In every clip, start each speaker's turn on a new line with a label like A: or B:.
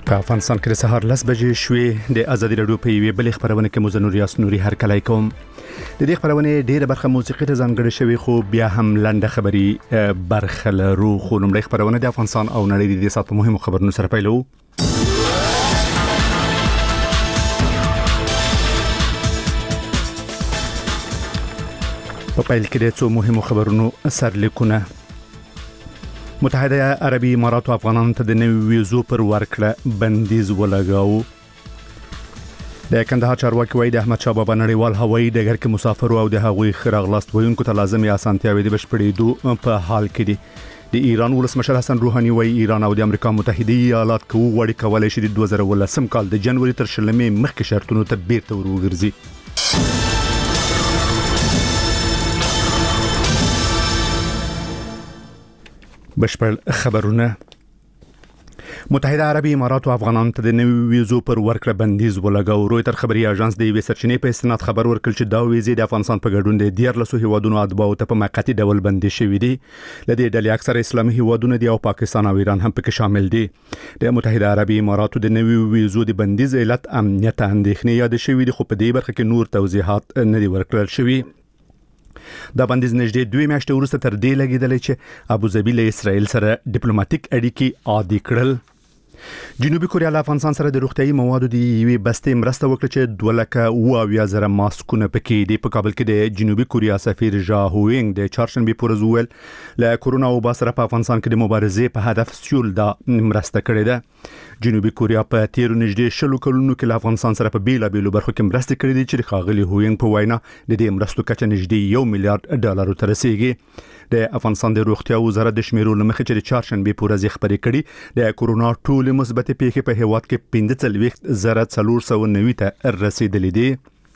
A: په افغانستان کې د سهار 10 بجې شوې د ازادي راډیو په یوې بلې خبرونه کې مزنور یاس نوري هر کله کوم د دې خبرونه ډیره برخه موسیقي ته ځانګړې شوی خو بیا هم لنډه خبري برخه لرو خو لومړی خبرونه د افغانستان او نړۍ د سات مهمو خبرونو سره پیلو په پیل کې د څو مهمو خبرونو سرلیکونه متحده عربي امارات او افغانانو ته د نوي ویزو پر ورکړه بندیز ولګاو د کندهار چارواکي وایي د احمد شاه بابا نړیوال هوایي ډګر کې مسافر او د هغوی خراغلاست ویونکو ته لازمي اسانتیاوي د بشپړېدو په حال کې دي د ایران ولسمشر حسن روحاني وایي ایران او د امریکا متحده ایالات کوي کولای شي د 2018 کال د جنوري تر شلمې مخکې شرطونو ته بیرته ورغورځي بشپړ خبرونه متحده عربي امارات او افغانانو ته د نوي ویزو پر ورکړه بندیز ولګاو رويټر خبري اژانس د یوې سرچینې په استناد خبر ورکړ چې دا ویزې د افغانستان په ګډون د 14 هیوادونو اتباعو ته په موقتی ډول بندي شوې دي لدې ډلې اکثره اسلامي هیوادونه دي او پاکستان او ایران هم پکې شامل دي د متحده عربي اماراتو د نوي ویزو د بندیز علت امنیت اندېښنې یاد شوې دي خو په دې برخه کې نور توضیحات نه دي ورکړل شوي دا بندیز نږدې 2 میاشتې وروسته تر دې لګیدل چې ابوظبي له اسرائیل سره ډیپلوماټیک اړیکې عادي کړل جنوبي کوریا له افغانستان سره د روغتيایي موادو د یوې بستې مرسته وکړه چې 2,000 ماسکونه پکې دي په کابل کې د جنوبي کوریا سفیر جا هوینګ د چارشنبه پورز ویل له کورونا او باسره په افغانستان کې د مبارزې په هدف سیول دا مرسته کړې ده جنوبي کوریا په تیر نږدې 10 کلونو کې له افغانستان سره په بیلابېلو برخو کې مرسته کړې دي چې خاغلی هوینګ په وینا د دې مرستو کچه نږدې 1 میلیارډ ډالر ته رسیدي د افغانستان د روغتیا وزارت د شمیرو لمخې چې د چارشنبه پورز خبرې کړي د کورونا ټول مثبت پیښې په هیواد کې 15,490 ته رسیدلې دي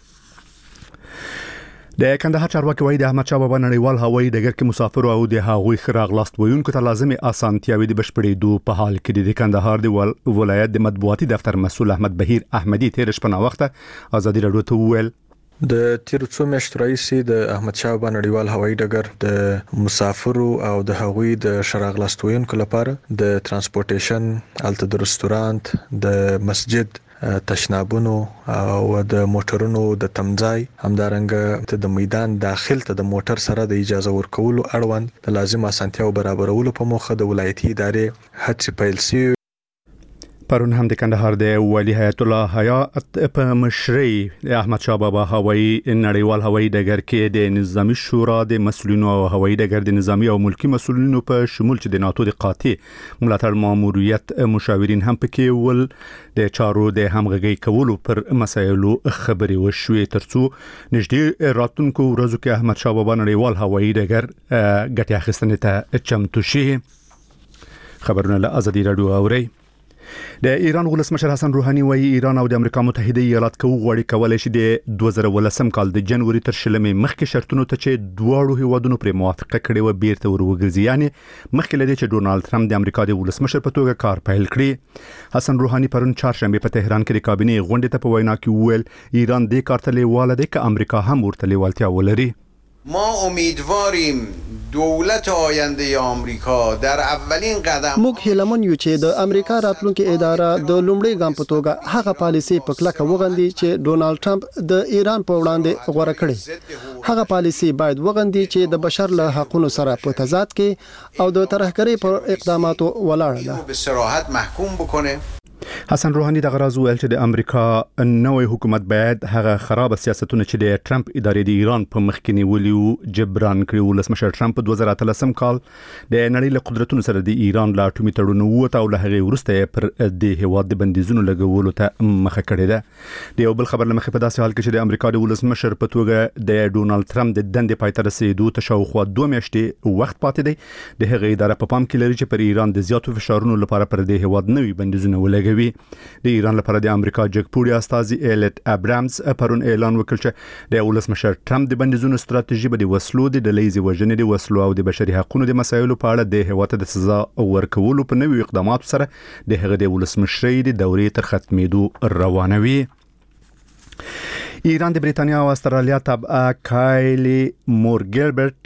A: د کندهار چارواکي وایي د احمد شاه بابا نړیوال هوایي ډګر کې مسافر او د هغوی خراغلاست ویونکو ته لازمي اسانتیاوي د بشپړېدو په حال کې د کندهار د ولایت د مطبوعاتي دفتر مسؤل احمد بهیر احمدي تیر شپه وخت ازادي راډیو ته ویل
B: د تیر څو میاشتو راهیسې د احمد شاه بابا نړیوال هوایي ډګر د مسافرو او د هغوی د شراغلاست ویونکو لپاره د ترانسپورټیشن الته د رستورانت د مسجد تشنابونو او د موټرونو د تمځای همدارنګه د میدان داخل ته د موټر سره د اجازه ورکولو اړوند د لازم اسانتیاو برابرولو په موخه د ولایتي ادارې هڅې پیل شوې
A: پرون هم د کندهار د ولی حیات الله حیا په مشرۍ احمد شاه بابا هوایي نړیوال هوایي ډګر کې د نظامی شورا د مسؤلینو او هوایي ډګر د نظامی او ملکی مسؤلینو په شمول چې د ناتو د قاطع ملاتړ ماموریت مشاورین هم پکې ول د چارو د همغږي کولو پر مسایلو خبري وشوي ترڅو نږدې راتلونکو ورځو کې احمد شاه بابا نړیوال هوایي ډګر ګټه اخیستنې ته چمتو شي خبرونه له ازادي راډیو اوري د ایران ولسمشر حسن روحاني وایي ایران او د امریکا متحده ایالات کولای شي د 2018 کال د جنوري تر شلمې مخکې شرطونو ته چې دواړو هیوادونو پر موافقه کړې و بیرته ورغورځي یعنی مخکې لدی چې ډونالد ټرمپ د امریکا د ولسمشر په توګه کار پیل کړی حسن روحاني پرون چهارشنبه په تهران کې د کابینې غونډې ته په وینا کې ویل ایران د کار ته لیواله ده چې امریکا هم ورته لیوالتیا ولري
C: ما امیدواریم دولت آینده آمریکا در اولین قدم
D: موږ هیلمن یو چې د امریکا راتلونکي اداره د لومړي ګام په توګه هغه پالیسي په کلکه وغندي چې ډونالد ټرمپ د ایران په وړاندې غوړه کړي هغه پالیسي باید وغندي چې د بشر له حقوقو سره په تضاد کې او د ترهګرۍ پر اقداماتو ولاړ ده
C: به صراحت محکوم بکنه
A: حسن روحاني د غراز ویل چې د امریکا نوې حکومت باید هغه خراب سیاستونه چې د ټرمپ ادارې د ایران په مخ کې نیولې جبران کړي ولسمشر ټرمپ په 2013 کال د نړۍ له قدرتونو سره د ایران لا اټومي تړون وته او له هغه ورسته پر د هیواد د بندیزونو لګولو ته مخه کړې ده د یو بل خبر لمخې په داسې حال کې چې د امریکا د ولسمشر په توګه د ډونالد ټرمپ د دندې پای ته رسیدو ته شاوخوا 2 میاشتې وخت پاتې دی د هغه اداره په پام کې لري چې پر ایران د زیاتو فشارونو لپاره پر د هیواد نوي بندیزونه ولګوي د ایران لپاره د امریکا جګپوړي استازي ایلټ ابرامز پرون اعلان وکړ چې د ولسمشر ټرمپ د بندیزونو ستراتیژي به د وسلو د ډلېزي وژنې د وسلو او د بشري حقوقو د مسایلو په اړه د هیواد د سزا ورکولو په نوي اقداماتو سره د هغه د ولسمشرۍ د دورې تر ختمېدو روانوي ایران د بریتانیا او استرالیا تابع کایلی مورګلبرټ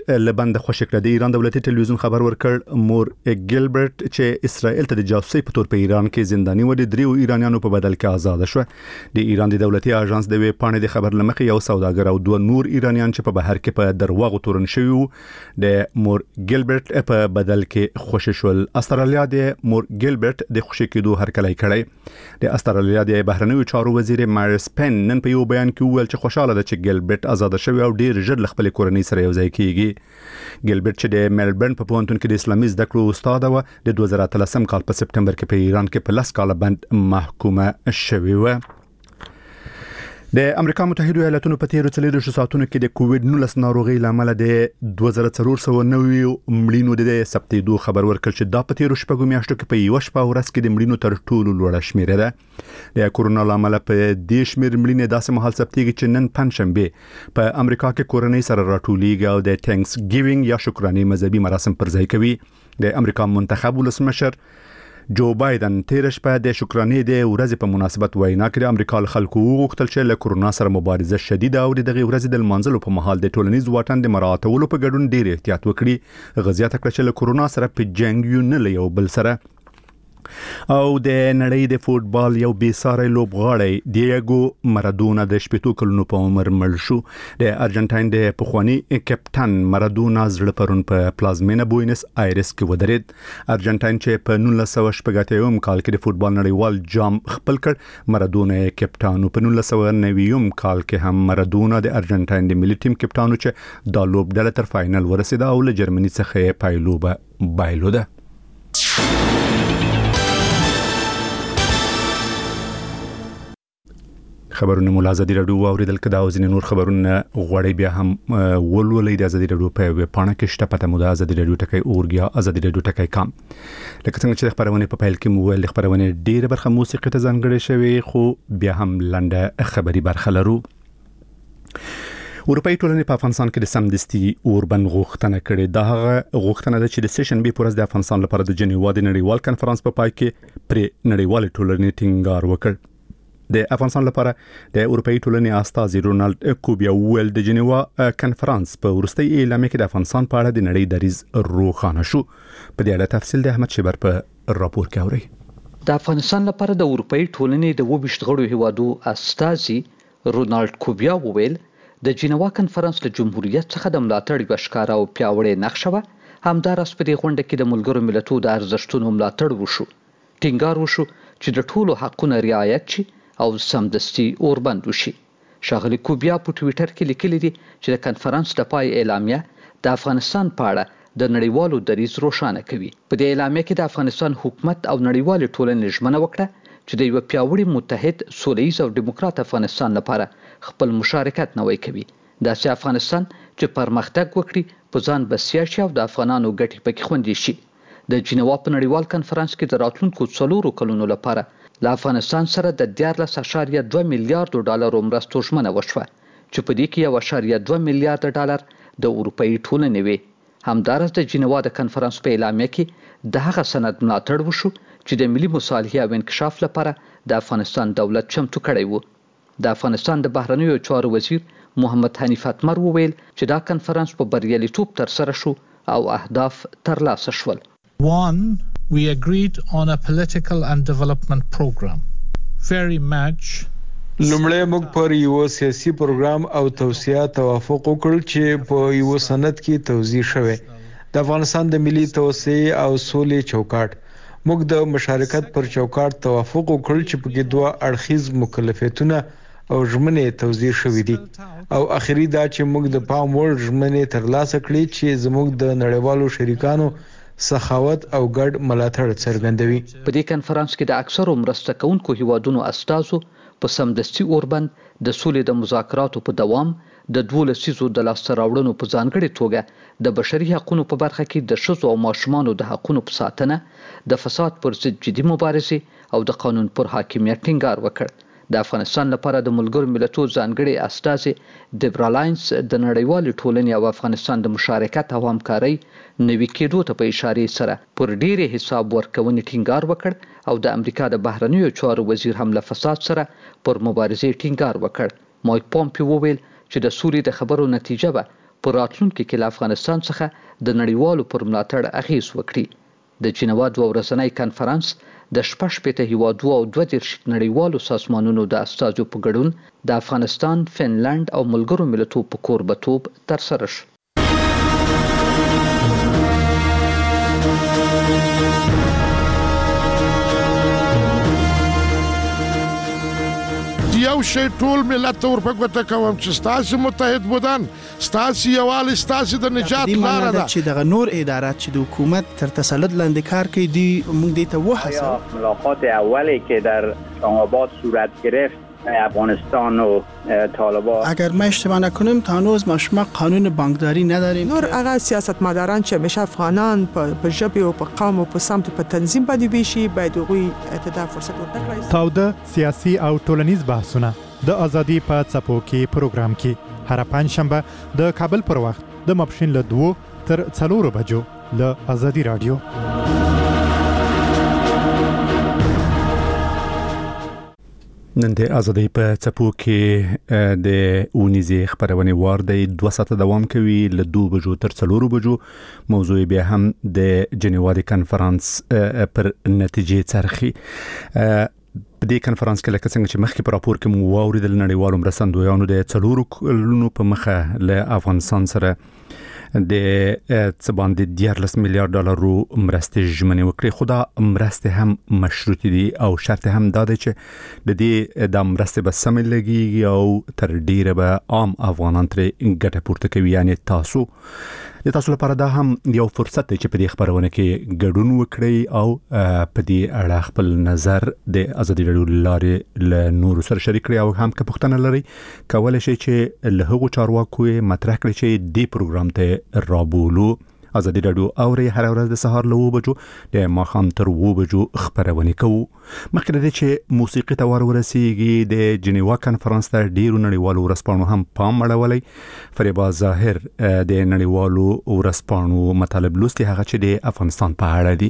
A: ګیلبرټ لبند خوشی کړ. د ایران دولتي ټلویزیون خبر ورکړ مور ګیلبرټ چې اسرائیل ته د جاسوسي په تور په ایران کې زنداني و، د دریو ایرانیانو په بدل کې آزاد شو. د ایران د دولتي اژانس د ویب پاڼې د خبر لمخې یو سوداګر او دوه نور ایرانیان چې په بهر کې په درواغو تورن شوی وو د مور ګیلبرټ په بدل کې خوشی شول. استرالیا د مور ګیلبرټ د خوشی کېدو هرکلی کړی. د استرالیا د بهرنیو چارو وزیر ماریس پین نن په یو بیان کې وویل چې خوشاله ده چې ګیلبرټ آزاد شوی او ډیر ژر له خپل کورنۍ سره یو ځای کیږي. ګیلبرټ چې د ملبورن په پوهنتون کې د اسلامي زده کړو استاد و، د 2013 کال په سپټمبر کې په ایران کې په 10 کال بند محکومه شوی و. د امریکا متحده ایالاتونو په تیرو 24 ساعتونو کې د کووډ-19 ناروغي لامل د 2490 مړینو د ثبتېدو خبر ورکړ چې دا په تیرو شپږو میاشتو کې په یو شپه ورځ کې د مړینو تر ټولو لوړه شمیره ده. د کورونا لامل په دې شمیر مړینې داسې مهال ثبتېږي چې نن پنځشنبه په امریکا کې کورنۍ سره راټولېږي او د تھینکس ګیوینګ یا شکرانې مذهبي مراسم پر ځای کوي. د امریکا منتخب ولسمشر جو بایدن تیر شپه د شکرانې د ورځې په مناسبت وینا کړې. امریکا له خلکو وغوښتل چې له کورونا سره مبارزه شدیده او دغه ورځې د منځلو په مهال د ټولنیز واټن د مراعاتولو په ګډون ډیر احتیاط وکړي. غزيات کړ چې له کورونا سره په جنگ یو نه له یو بل سره. او د نړۍ د فوتبال یو بیساره لوبغاړی دیاګو مارادونا د 18 کلونو په عمر مړ شو. د ارجنټاین د پخوانی کپټان مارادونا زړه پرون په پلازمینه بوینس آیرس کې ودرید. ارجنټاین چې په 1980 کال کې د فوتبال نړیوال جام خپل کړ، مارادونا کپټان په 1990 کال کې هم مارادونا د ارجنټاین د ملي ټیم کپټان چې د لوبډله تر فائنل ورسید او له جرمني څخه پایلوبه بایلوده. خبرونه مو ازادي رادیو اوریدل کدا او ځینې نور خبرونه غوړې بیا هم ولولې د ازادي رادیو په ویب پاڼه کې شته. پته مو د ازادي رادیو ټکی اورګیا ازادي رادیو ټکی کام. لکه څنګه چې خبرونه په پیل کې مو ویل خبرونه ډیره برخه موسیقي ته ځانګړې شوی، خو بیا هم لنډه خبري برخه لرو. اروپאי ټولنې په افغانستان کې د سمدستي اوربند غوښتنه کړې. دا هغه غوښتنه ده چې د سیشن بي پورز د افغانستان لپاره د جنیوا د نړیوال کانفرنس په پای کې پر نړیوال ټولنې ټینګار وکړ. د افغانستان لپاره د اروپאי ټولنې استازي رونالد کوبیا ویل د جنیوا کانفرنس په ورستۍ اعلامیه کې د افغانستان په اړه د نړۍ دریځ روښانه شو. په دې اړه تفصیل د احمد شیبر په راپور کې اوري.
E: د افغانستان لپاره د اروپאי ټولنې د 22 غړو هیوادو استازي رونالد کوبیا ویل د جنیوا کانفرنس له جمهوریت څخه د ملاتړ یو ښکاره او پیاوړی نقشه و. همداراز په دې غونډه کې د ملګرو ملتونو د ارزښتونو ملاتړ وشو. ټینګار وشو چې د ټولو حقوقو رعایت شي او سمدستي اوربند وشي. شاغلي کوبیا په ټوئیټر کې لیکلي دي چې د کانفرنس د پای اعلامیه د افغانستان په اړه د نړیوالو دریځ روښانه کوي. په دې اعلامیه کې د افغانستان حکومت او نړیوال ټولنې ژمنه وکړه چې د یو پیاوړي متحد سولیز او دیموکرات افغانستان لپاره خپل مشارکت نوی کوي. داسې افغانستان چې پرمختګ وکړي، په ځان بسیا شي او د افغانانو ګټې پکې خوندي شي. د جنیوا په نړیوال کانفرنس کې د راتلونکو 4 کلونو لپاره له افغانستان سره د 14.2 میلیارډ ډالر مرستو ژمنه وشوه چې په دې کې 1.2 میلیارډ ډالر د اروپאי ټولنې وي. همداراز د جنیوا د کانفرنس په اعلامیه کې د هغه سند ملاتړ وشو چې د ملي مصالحې او انکشاف لپاره د افغانستان دولت چمتو کړی وو. د افغانستان د بهرنیو چارو وزیر محمد حنیف اتمر وویل چې دا کانفرنس په بریالیتوب ترسره شو او اهداف ترلاسه شول.
F: One, we agreed on a political and development program. Very much.
G: لومړی موږ پر یو سیاسي پروګرام او توسعه توافق وکړ چې په یو سند کې توضیح شوی د افغانستان د ملي توسعه او سولې چوکاټ. موږ د مشارکت پر چوکاټ توافق وکړ چې په کې دوه اړخیز مکلفیتونه او ژمنې توضیح شوې دي او اخیری دا چې موږ د پام وړ ژمنې ترلاسه کړې چې زموږ د نړیوالو شریکانو سخاوت او ګډ ملاتړ څرګندوي.
E: په دې کانفرنس کې د اکثرو مرسته کوونکو هیوادونو استازو په سمدستي اوربند د سولې د مذاکراتو په دوام، د 12 لسیزو د لاسته راوړنو په ځانګړې توګه د بشري حقوقو په برخه کې د ښځو او ماشومانو د حقوقو په ساتنه، د فساد پر ضد جدي مبارزې او د قانون پر حاکمیت ټینګار وکړ. د افغانستان لپاره د ملګرو ملتونو ځانګړي استازي دیبرالاینس د نړیوال ټولنې او افغانستان د مشارکت او همکارۍ نوي کېدو ته په اشاره سره پر ډېرې حساب ورکونې ټینګار وکړ او د امریکا د بهرنیو چارو وزیر هم له فساد سره پر مبارزې ټینګار وکړ. مایک پومپیو وویل چې د سولې د خبرو نتیجه به په راتلونکي کې له افغانستان څخه د نړیوالو پر ملاتړ اغیز وکړي. د جنیوا 2 ورځنی کنفرانس د 16 هیوادو او 32 نړیوالو سازمانونو د استازو په ګډون د افغانستان، فنلند او ملګرو ملتونو په کوربتوب ترسره شو.
H: یو شی ټول ملت ته ورپګوته کوم چې ستاسو متحد بودن، ستاسو یووالی، ستاسو د نجات لاره ده.
I: چې دغه نور ادارات چې د حکومت تر تسلط لاندې کار کوي دی موږ دې ته وهڅوو.
J: ملاقات اولی که در اسلام آباد صورت گرفت افغانستان و طالبان،
I: اگر ما اشتباه نکنم تا هنوز ما قانون بانکداری نداریم.
K: نور هغه سیاستمداران چې همیشه افغانان په ژبه او په قوم او په سمت په تنظیم باندې ویشي باید هغوی ته فرصت ورکړي.
L: تاوده سیاسي او ټولنیز بحثونه د ازادي په څپو کې پروګرام کې هر پنځشنبه د کابل پر وخت د ماپښین له 2 تر 4 بجو له ازادي رادیو.
A: نن د ازادي په څپو کې د اونیزې خبرونه وار د 2 ساعته دوام کوي له 2 بجو تر 4 بجو. موضوع بیا هم د جنیوا د کنفرانس پر نتیجې څرخي. په دې کنفرانس کې لکه څنګه چې مخکې په راپور کې مو واوریدل نړیوالو مرستندویانو د 4 کلونو په مخه له افغانستان سره د څه باندې 14 میلیارډ ډالرو مرستې ژمنې وکړې. خو دا مرستې هم مشروطې دي او شرط هم دا دی چې د دې د مرستې به سمې لګیږي او تر ډیره به عام افغانان ترې ګټه پورته کوي. یعنی تاسو لپاره دا هم یو فرصت دی چې په دې خبرونه کې ګډون وکړئ او په دې اړه خپل نظر د ازادي رادیو لارې له نورو سره شریک کړئ او هم که پوښتنه لرئ کولای شئ چې له هغو چارواکو مطرح کړئ چې دې پروګرام ته رابولو. ازادي رادیو اوري هر ورځ د سهار له 2 بجو د ماښام تر 2 بجو خبرونه کوو. مخکې د چې موسیقي ته ورسیږي د جنیوا کنفرانس ته ډیرو نړیوالو ورسپانو هم پام اړولی. فریبا ظاهر د نړیوالو ورسپانو مطالب لوستي هغه چې د افغانستان په اړه دي.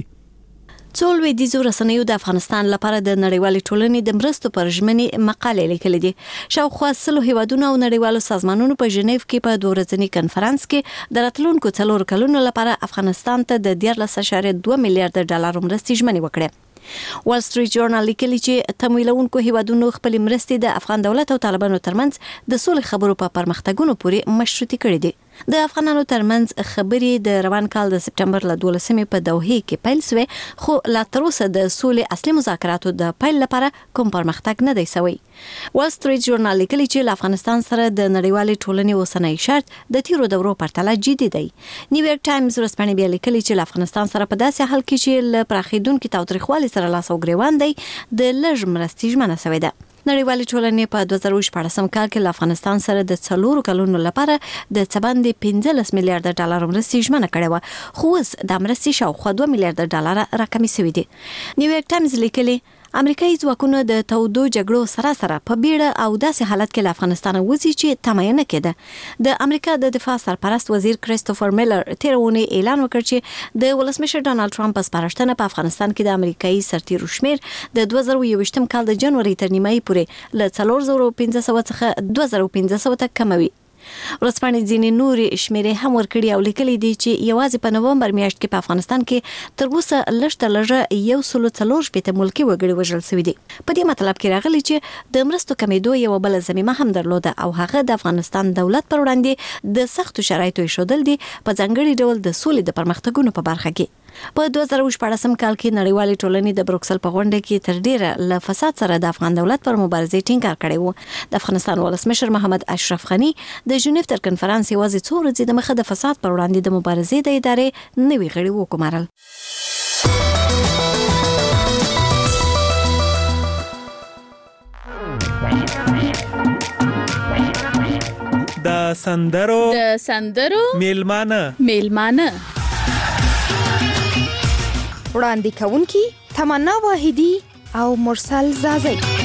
M: څو لویدیځو رسنیو د افغانستان لپاره د نړیوالې ټولنې د مرستو پر ژمنې مقالې لیکلې دي. شاوخوا 100 هیوادونو او نړیوالو سازمانونو په ژنیف کې په 2 ورځني کنفرانس کې د راتلونکو 4 کلونو لپاره افغانستان ته د 14.2 میلیارډ ډالر مرستې ژمنې وکړې. وال سټریټ جورنال لیکلی چې تمویلونکو هیوادونو خپل مرستې د افغان دولت او طالبانو ترمنځ د سولې خبرو په پرمختګونو پورې مشروطي کړې دي. د افغانانو ترمنځ خبرې د روان کال د سپټمبر ل 12 په دوحه کې پیل شوې، خو لا تر اوسه د سولې اصلي مذاکراتو د پیل لپاره کوم پرمختګ نه دی شوی. وال سټریټ جورنال لیکلی چې له افغانستان سره د نړیوالې ټولنې اوسنۍ شرط د تیرو دورو پرتله جدي دی. نیویارک ټایمز ورځپاڼې بیا لیکلی چې له افغانستان سره په داسې حال کې چې له پراخېدونکو تاوتریخوالي سره لاس او ګریوان دی د لږ مرستې ژمنه شوې ده. نړیوالې ټولنې په 2014 کال کې له افغانستان سره د 4 کلونو لپاره د څه باندې 15 میلیارډ ډالر مرستې ژمنه کړې وه، خو اوس د مرستې شاوخوا 2 میلیارډ ډالر راکمې شوې دي. نیویارک ټایمز لیکلی امریکایي ځواکونه د تودو جګړو سره په بیړه او داسې حالت کې له افغانستان وځي چې تمایه نه کېده. د امریکا د دفاع سرپرست وزیر کریستوفر میلر تیرونی اعلان وکړ چې د ولسمشر ډانلډ ټرمپ په سپارښتنه په افغانستان کې د امریکایي سرتیرو شمیر د 2021 کال د جنوري تر نیمایي پورې له 4500 څخه 2500 ته کموي. ورځپاڼې ځینې نورې شمیرې هم ورکړي او لیکلي دي چې یوازې په نومبر میاشت کې په افغانستان کې تر اوسه لږ تر لږه 140 ملکي وګړي وژل شوي دي. په دې مطلب کې راغلي چې د مرستو کمیدو یو بل ضمیمه هم درلوده او هغه د افغانستان دولت پر وړاندې د سختو شرایطو ایښودل دي، په ځانګړي ډول د سولې د پرمختګونو په برخه کې. په 2014 کال کې نړیوالې ټولنې د بروکسل په غونډه کې تر ډیره له فساد سره د افغان دولت پر مبارزې ټینګار کړی و. د افغانستان ولسمشر محمد اشرف غنی د ژنیف تر کنفرانس یوازې 2 ورځې د مخه د فساد پر وړاندې د مبارزې د ادارې نوي غړي وګمارل.
N: د سندرو میلمانه
O: وړاندې کوونکي تمنا واحدی او مرسل زازی.